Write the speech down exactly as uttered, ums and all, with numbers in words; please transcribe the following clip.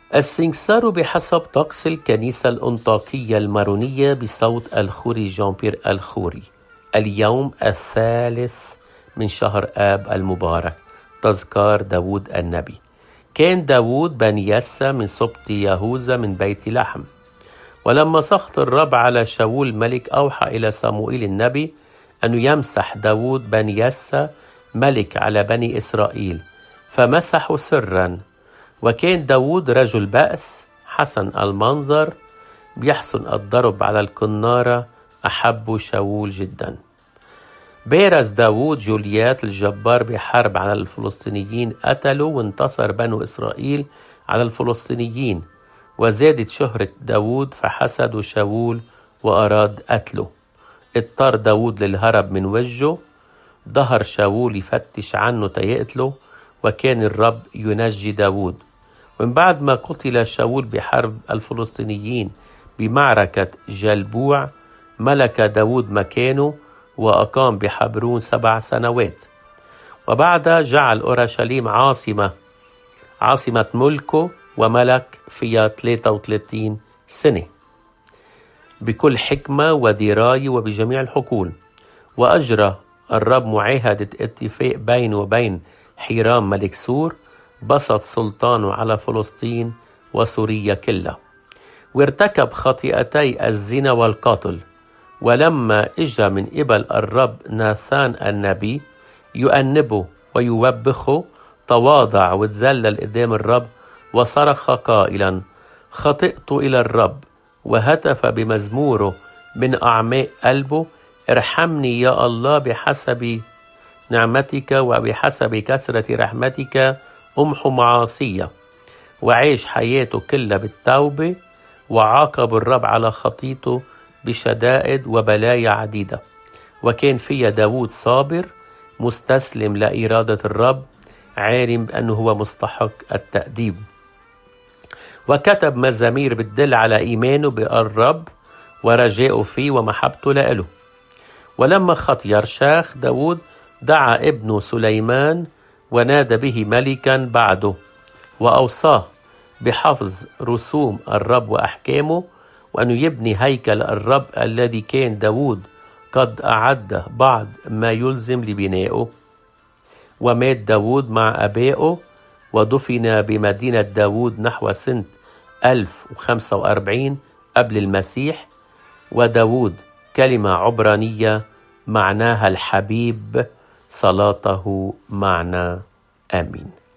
السنكسار بحسب طقس الكنيسة الأنطاكية المارونية بصوت الخوري جان بيير الخوري. اليوم الثالث من شهر آب المبارك، تذكار داود النبي. كان داود بن يسى من سبط يهوذا من بيت لحم. ولما سخط الرب على شاول ملك، أوحى إلى صموئيل النبي أن يمسح داود بن يسى ملك على بني إسرائيل، فمسحوا سرا. وكان داود رجل بأس حسن المنظر، بيحسن الضرب على الكنارة، أحب شاول جدا. بارز داود جوليات الجبار بحرب على الفلسطينيين، قتلوا وانتصر بنو إسرائيل على الفلسطينيين. وزادت شهرة داود فحسدوا شاول وأراد قتله. اضطر داود للهرب من وجهه، ظهر شاول يفتش عنه تيقتله، وكان الرب ينجي داود. ومن بعد ما قتل شاول بحرب الفلسطينيين بمعركة جلبوع، ملك داود مكانه وأقام بحبرون سبع سنوات. وبعد جعل أورشليم عاصمة عاصمة ملكه، وملك فيها ثلاثة وثلاثين سنة بكل حكمة ودراية وبجميع الحقول. وأجرى الرب معاهدة اتفاق بينه وبين حيرام ملك سور، بسط سلطانه على فلسطين وسوريا كلها. وارتكب خطيئتي الزنا والقتل. ولما اجى من قبل الرب ناثان النبي يؤنبه ويوبخه، تواضع وتذلل قدام الرب وصرخ قائلا: خطئت إلى الرب. وهتف بمزموره من أعماق قلبه: ارحمني يا الله بحسب نعمتك وبحسب كثرة رحمتك أمحو معاصية. وعيش حياته كلها بالتوبة، وعاقب الرب على خطيته بشدائد وبلايا عديدة. وكان فيها داود صابر مستسلم لإرادة الرب، عالم بأنه هو مستحق التأديب. وكتب مزامير بتدل على إيمانه بالرب ورجائه فيه ومحبته لإله. ولما خط يرشاخ داود، دعا ابنه سليمان ونادى به ملكا بعده، وأوصاه بحفظ رسوم الرب وأحكامه، وأنه يبني هيكل الرب الذي كان داود قد أعد بعض ما يلزم لبنائه. ومات داود مع أبائه، ودفن بمدينة داود نحو سنة ألف وخمسة وأربعين قبل المسيح. وداود كلمة عبرانية معناها الحبيب، صلاته معنا. آمين.